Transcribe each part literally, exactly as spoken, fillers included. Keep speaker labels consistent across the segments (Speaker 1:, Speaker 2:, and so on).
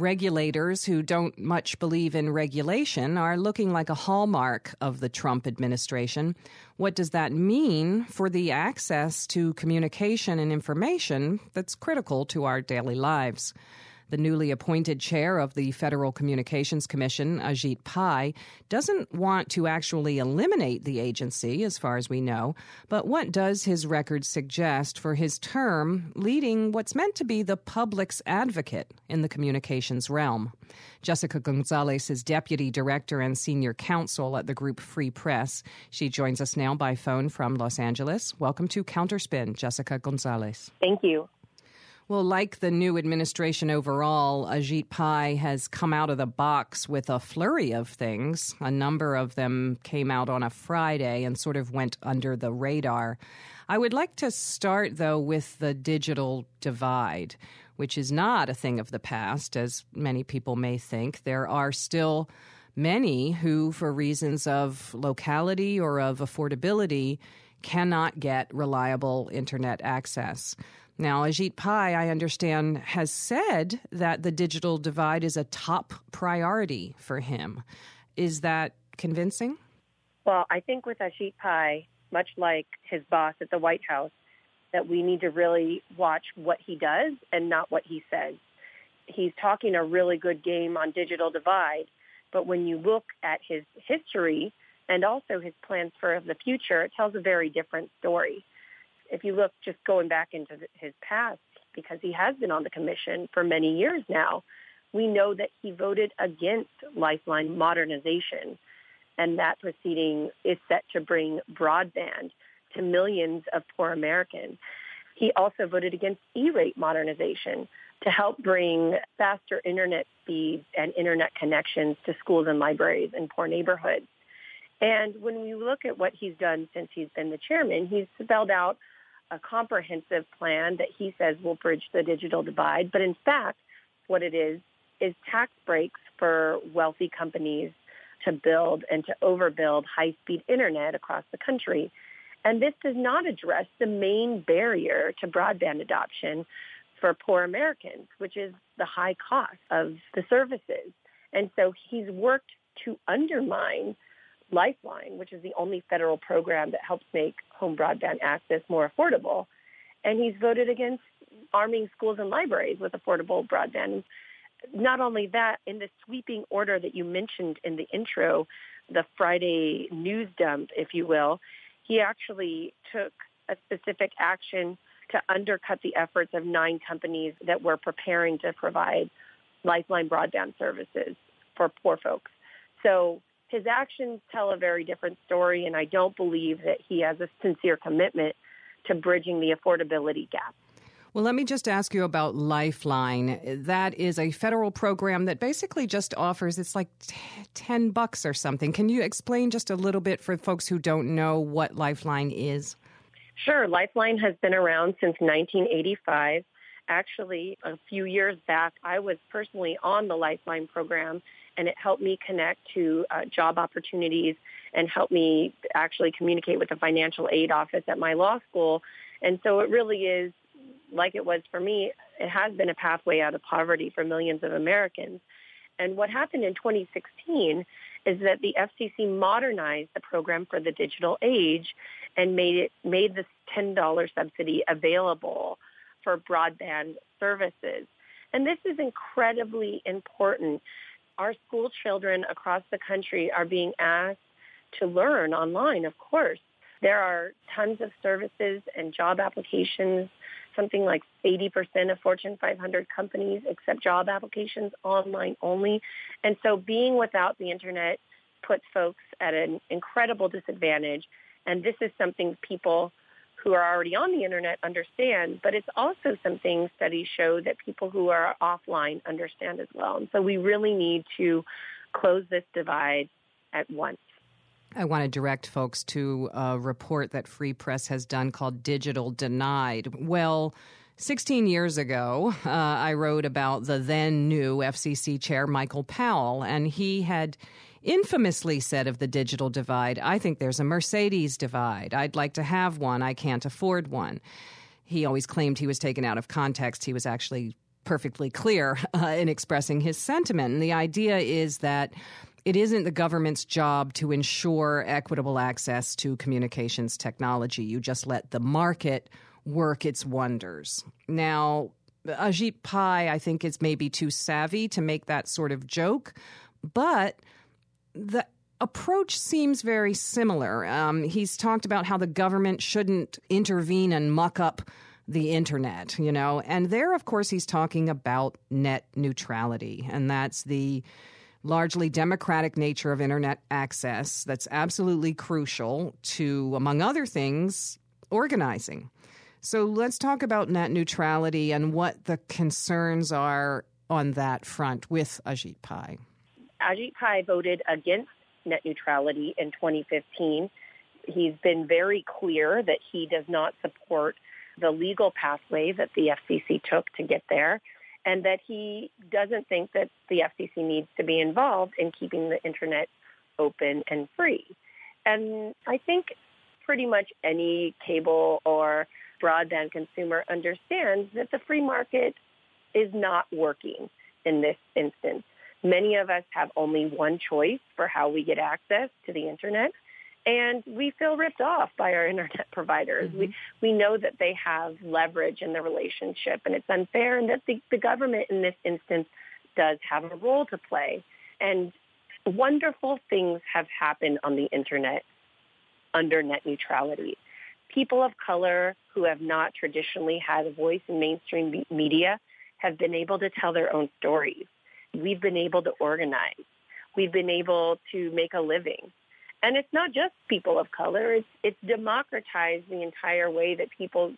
Speaker 1: regulators who don't much believe in regulation are looking like a hallmark of the Trump administration. What does that mean for the access to communication and information that's critical to our daily lives? The newly appointed chair of the Federal Communications Commission, Ajit Pai, doesn't want to actually eliminate the agency, as far as we know. But what does his record suggest for his term leading what's meant to be the public's advocate in the communications realm? Jessica Gonzalez is deputy director and senior counsel at the group Free Press. She joins us now by phone from Los Angeles. Welcome to Counterspin, Jessica Gonzalez.
Speaker 2: Thank you.
Speaker 1: Well, like the new administration overall, Ajit Pai has come out of the box with a flurry of things. A number of them came out on a Friday and sort of went under the radar. I would like to start, though, with the digital divide, which is not a thing of the past, as many people may think. There are still many who, for reasons of locality or of affordability, cannot get reliable Internet access. Now, Ajit Pai, I understand, has said that the digital divide is a top priority for him. Is that convincing?
Speaker 2: Well, I think with Ajit Pai, much like his boss at the White House, that we need to really watch what he does and not what he says. He's talking a really good game on digital divide, but when you look at his history and also his plans for the future, it tells a very different story. If you look just going back into his past, because he has been on the commission for many years now, we know that he voted against Lifeline modernization. And that proceeding is set to bring broadband to millions of poor Americans. He also voted against E-rate modernization to help bring faster Internet speeds and Internet connections to schools and libraries in poor neighborhoods. And when we look at what he's done since he's been the chairman, he's spelled out a comprehensive plan that he says will bridge the digital divide. But in fact, what it is, is tax breaks for wealthy companies to build and to overbuild high-speed Internet across the country. And this does not address the main barrier to broadband adoption for poor Americans, which is the high cost of the services. And so he's worked to undermine Lifeline, which is the only federal program that helps make home broadband access more affordable. And he's voted against arming schools and libraries with affordable broadband. Not only that, in the sweeping order that you mentioned in the intro, the Friday news dump, if you will, he actually took a specific action to undercut the efforts of nine companies that were preparing to provide Lifeline broadband services for poor folks. So his actions tell a very different story, and I don't believe that he has a sincere commitment to bridging the affordability gap.
Speaker 1: Well, let me just ask you about Lifeline. That is a federal program that basically just offers, it's like ten bucks or something. Can you explain just a little bit for folks who don't know what Lifeline is?
Speaker 2: Sure. Lifeline has been around since nineteen eighty-five. Actually, a few years back, I was personally on the Lifeline program, and it helped me connect to uh, job opportunities and helped me actually communicate with the financial aid office at my law school. And so it really is, like it was for me, it has been a pathway out of poverty for millions of Americans. And what happened in twenty sixteen is that the F C C modernized the program for the digital age and made it made this ten dollars subsidy available for broadband services. And this is incredibly important. Our school children across the country are being asked to learn online, of course. There are tons of services and job applications. Something like eighty percent of Fortune five hundred companies accept job applications online only. And so being without the Internet puts folks at an incredible disadvantage. And this is something people who are already on the Internet understand, but it's also something studies show that people who are offline understand as well. And so we really need to close this divide at once.
Speaker 1: I want to direct folks to a report that Free Press has done called Digital Denied. Well, sixteen years ago, uh, I wrote about the then new F C C chair, Michael Powell, and he had infamously said of the digital divide, I think there's a Mercedes divide. I'd like to have one. I can't afford one. He always claimed he was taken out of context. He was actually perfectly clear uh, in expressing his sentiment. And the idea is that it isn't the government's job to ensure equitable access to communications technology. You just let the market work its wonders. Now, Ajit Pai, I think, is maybe too savvy to make that sort of joke, but the approach seems very similar. Um, he's talked about how the government shouldn't intervene and muck up the internet, you know, and there, of course, he's talking about net neutrality, and that's the largely democratic nature of internet access that's absolutely crucial to, among other things, organizing. So let's talk about net neutrality and what the concerns are on that front with Ajit Pai.
Speaker 2: Ajit Pai voted against net neutrality in twenty fifteen. He's been very clear that he does not support the legal pathway that the F C C took to get there, and that he doesn't think that the F C C needs to be involved in keeping the internet open and free. And I think pretty much any cable or broadband consumer understands that the free market is not working in this instance. Many of us have only one choice for how we get access to the internet, and we feel ripped off by our internet providers. Mm-hmm. We we know that they have leverage in the relationship, and it's unfair, and that the, the government in this instance does have a role to play. And wonderful things have happened on the internet under net neutrality. People of color who have not traditionally had a voice in mainstream media have been able to tell their own stories. We've been able to organize. We've been able to make a living. And it's not just people of color. It's, it's democratized the entire way that people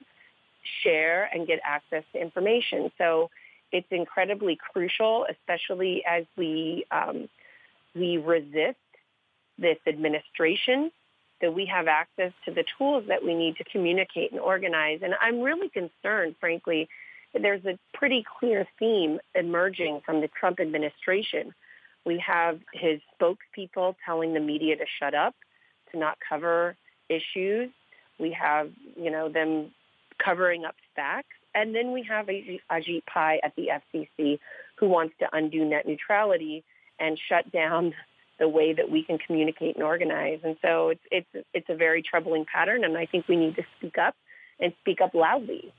Speaker 2: share and get access to information. So it's incredibly crucial, especially as we um, we resist this administration, that we have access to the tools that we need to communicate and organize. And I'm really concerned, frankly, that there's a pretty clear theme emerging from the Trump administration. We have his spokespeople telling the media to shut up, to not cover issues. We have, you know, them covering up facts. And then we have Ajit Pai at the F C C who wants to undo net neutrality and shut down the way that we can communicate and organize. And so it's it's it's a very troubling pattern, and I think we need to speak up and speak up loudly.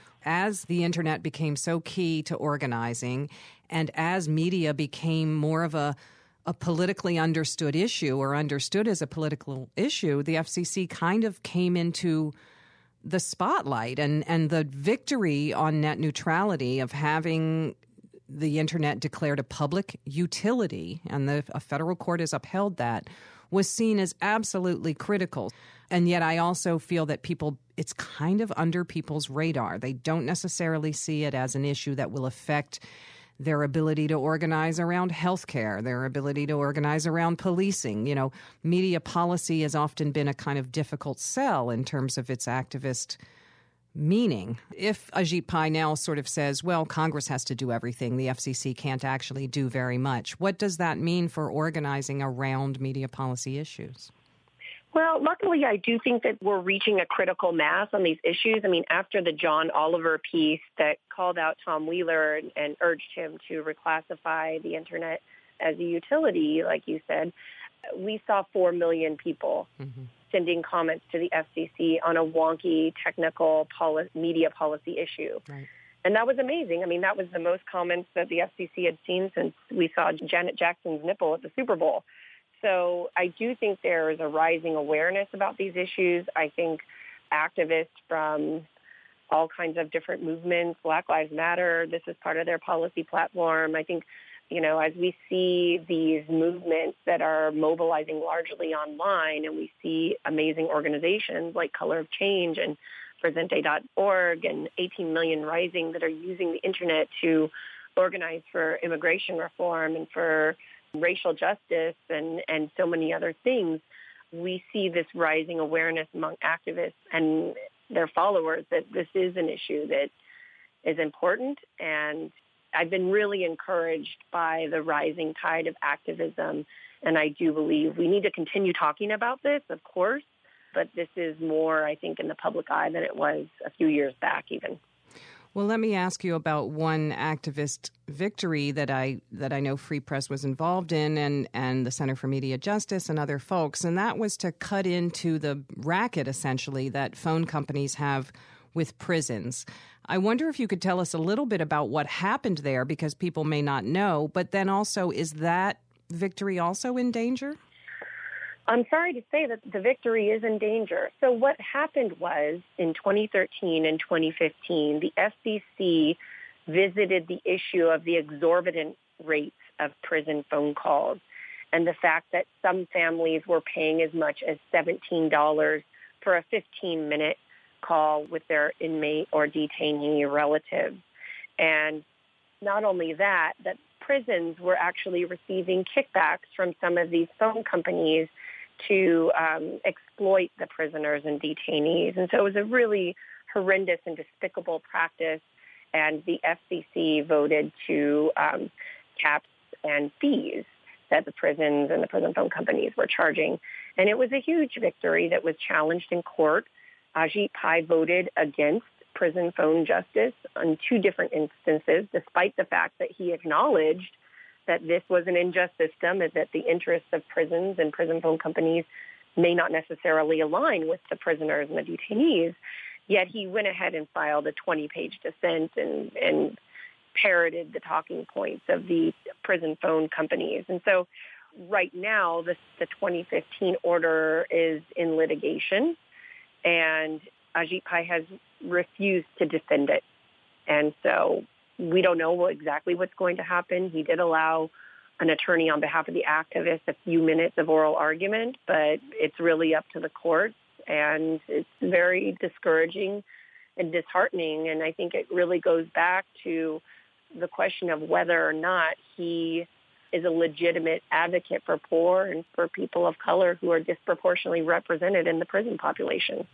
Speaker 1: As the internet became so key to organizing, and as media became more of a, a politically understood issue or understood as a political issue, the F C C kind of came into the spotlight, and, and the victory on net neutrality of having the internet declared a public utility, and the a federal court has upheld that, was seen as absolutely critical. And yet I also feel that people, it's kind of under people's radar. They don't necessarily see it as an issue that will affect their ability to organize around healthcare, their ability to organize around policing. You know, media policy has often been a kind of difficult sell in terms of its activist meaning. If Ajit Pai now sort of says, well, Congress has to do everything, the F C C can't actually do very much, what does that mean for organizing around media policy issues?
Speaker 2: Well, luckily, I do think that we're reaching a critical mass on these issues. I mean, after the John Oliver piece that called out Tom Wheeler and, and urged him to reclassify the internet as a utility, like you said, we saw four million people mm-hmm. sending comments to the F C C on a wonky technical poli- media policy issue. Right. And that was amazing. I mean, that was the most comments that the F C C had seen since we saw Janet Jackson's nipple at the Super Bowl. So I do think there is a rising awareness about these issues. I think activists from all kinds of different movements, Black Lives Matter, this is part of their policy platform. I think, you know, as we see these movements that are mobilizing largely online, and we see amazing organizations like Color of Change and Presente dot org and eighteen million Rising that are using the internet to organize for immigration reform and for racial justice and, and so many other things, we see this rising awareness among activists and their followers that this is an issue that is important. And I've been really encouraged by the rising tide of activism. And I do believe we need to continue talking about this, of course, but this is more, I think, in the public eye than it was a few years back even.
Speaker 1: Well, let me ask you about one activist victory that I that I know Free Press was involved in, and, and the Center for Media Justice and other folks, and that was to cut into the racket, essentially, that phone companies have with prisons. I wonder if you could tell us a little bit about what happened there, because people may not know, but then also, is that victory also in danger?
Speaker 2: I'm sorry to say that the victory is in danger. So what happened was in twenty thirteen and twenty fifteen, the F C C visited the issue of the exorbitant rates of prison phone calls and the fact that some families were paying as much as seventeen dollars for a fifteen-minute call with their inmate or detainee relatives. And not only that, that prisons were actually receiving kickbacks from some of these phone companies to um, exploit the prisoners and detainees. And so it was a really horrendous and despicable practice, and the F C C voted to um, caps and fees that the prisons and the prison phone companies were charging. And it was a huge victory that was challenged in court. Ajit Pai voted against prison phone justice on two different instances, despite the fact that he acknowledged that this was an unjust system and that the interests of prisons and prison phone companies may not necessarily align with the prisoners and the detainees. Yet he went ahead and filed a twenty-page dissent and, and parroted the talking points of the prison phone companies. And so right now, the, the twenty fifteen order is in litigation, and Ajit Pai has refused to defend it. And so we don't know exactly what's going to happen. He did allow an attorney on behalf of the activists a few minutes of oral argument, but it's really up to the courts, and it's very discouraging and disheartening. And I think it really goes back to the question of whether or not he is a legitimate advocate for poor and for people of color who are disproportionately represented in the prison population.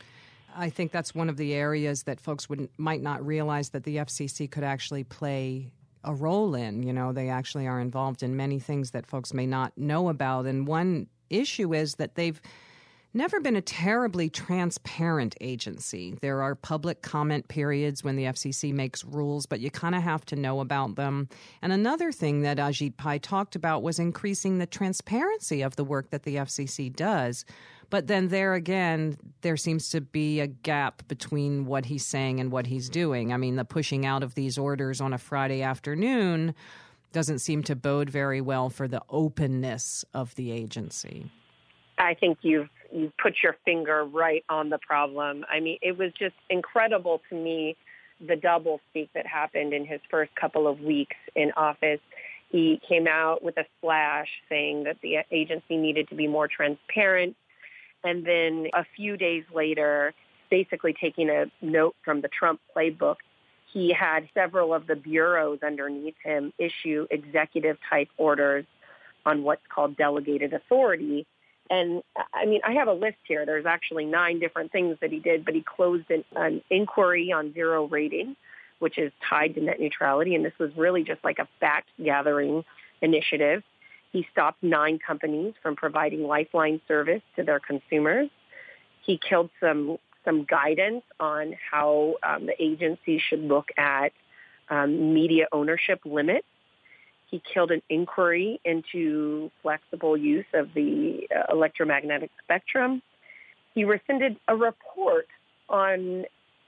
Speaker 1: I think that's one of the areas that folks would might not realize that the F C C could actually play a role in. You know, they actually are involved in many things that folks may not know about. And one issue is that they've never been a terribly transparent agency. There are public comment periods when the F C C makes rules, but you kind of have to know about them. And another thing that Ajit Pai talked about was increasing the transparency of the work that the F C C does. But then there again, there seems to be a gap between what he's saying and what he's doing. I mean, the pushing out of these orders on a Friday afternoon doesn't seem to bode very well for the openness of the agency.
Speaker 2: I think you've you've put your finger right on the problem. I mean, it was just incredible to me, the double speak that happened in his first couple of weeks in office. He came out with a splash saying that the agency needed to be more transparent. And then a few days later, basically taking a note from the Trump playbook, he had several of the bureaus underneath him issue executive-type orders on what's called delegated authority. And, I mean, I have a list here. There's actually nine different things that he did, but he closed an, an inquiry on zero rating, which is tied to net neutrality, and this was really just like a fact-gathering initiative. He stopped nine companies from providing Lifeline service to their consumers. He killed some some guidance on how um, the agency should look at um, media ownership limits. He killed an inquiry into flexible use of the uh, electromagnetic spectrum. He rescinded a report on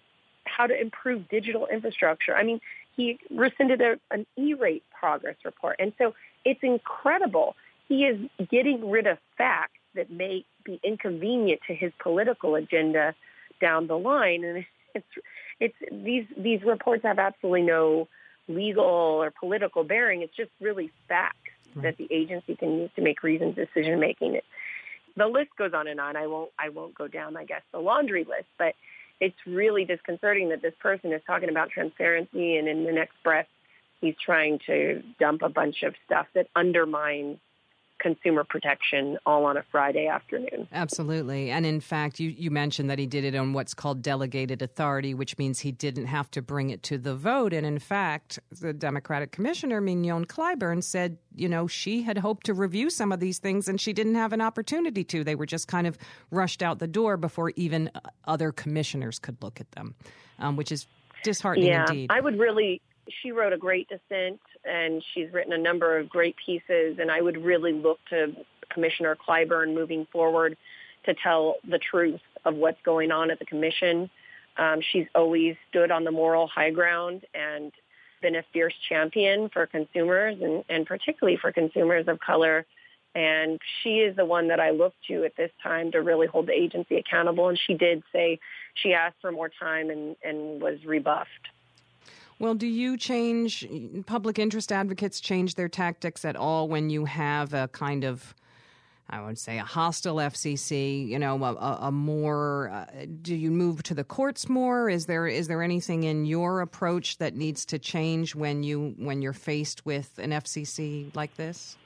Speaker 2: how to improve digital infrastructure. I mean, he rescinded a, an E-rate progress report. And so it's incredible. He is getting rid of facts that may be inconvenient to his political agenda down the line. And it's, it's these these reports have absolutely no legal or political bearing. It's just really facts right. that the agency can use to make reasoned decision making. The list goes on and on. I won't I won't go down, I guess, the laundry list, but it's really disconcerting that this person is talking about transparency, and in the next breath, he's trying to dump a bunch of stuff that undermines consumer protection all on a Friday afternoon.
Speaker 1: Absolutely. And in fact, you, you mentioned that he did it on what's called delegated authority, which means he didn't have to bring it to the vote. And in fact, the Democratic Commissioner, Mignon Clyburn, said, you know, she had hoped to review some of these things and she didn't have an opportunity to. They were just kind of rushed out the door before even other commissioners could look at them, um, which is disheartening
Speaker 2: yeah,
Speaker 1: indeed.
Speaker 2: I would really, she wrote a great dissent, and she's written a number of great pieces, and I would really look to Commissioner Clyburn moving forward to tell the truth of what's going on at the commission. Um, she's always stood on the moral high ground and been a fierce champion for consumers, and, and particularly for consumers of color. And she is the one that I look to at this time to really hold the agency accountable. And she did say she asked for more time and, and was rebuffed.
Speaker 1: Well, do you change, public interest advocates change their tactics at all when you have a kind of, I would say, a hostile F C C, you know, a, a more, uh, do you move to the courts more? Is there is there anything in your approach that needs to change when, you, when you're faced with an F C C like this?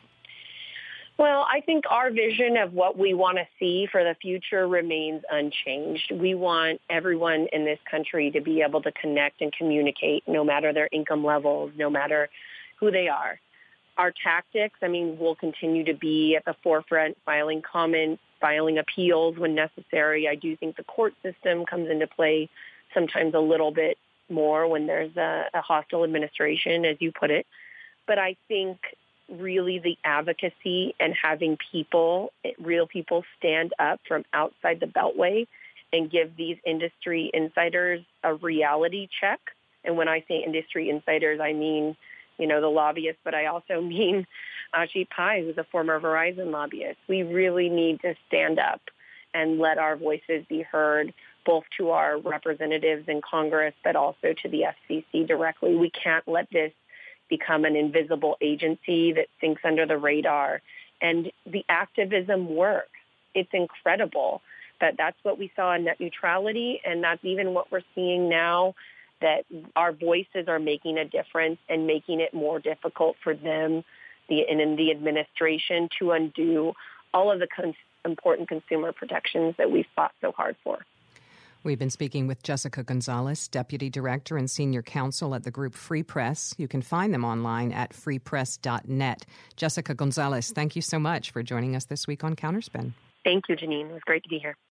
Speaker 2: Well, I think our vision of what we want to see for the future remains unchanged. We want everyone in this country to be able to connect and communicate, no matter their income levels, no matter who they are. Our tactics, I mean, will continue to be at the forefront, filing comments, filing appeals when necessary. I do think the court system comes into play sometimes a little bit more when there's a, a hostile administration, as you put it. But I think really the advocacy and having people, real people, stand up from outside the Beltway and give these industry insiders a reality check. And when I say industry insiders, I mean, you know, the lobbyists, but I also mean Ajit Pai, who's a former Verizon lobbyist. We really need to stand up and let our voices be heard, both to our representatives in Congress, but also to the F C C directly. We can't let this become an invisible agency that sinks under the radar. And the activism works. It's incredible. But that's what we saw in net neutrality, and that's even what we're seeing now, that our voices are making a difference and making it more difficult for them the, and in the administration to undo all of the con- important consumer protections that we've fought so hard for.
Speaker 1: We've been speaking with Jessica Gonzalez, Deputy Director and Senior Counsel at the group Free Press. You can find them online at free press dot net. Jessica Gonzalez, thank you so much for joining us this week on Counterspin.
Speaker 2: Thank you, Janine. It was great to be here.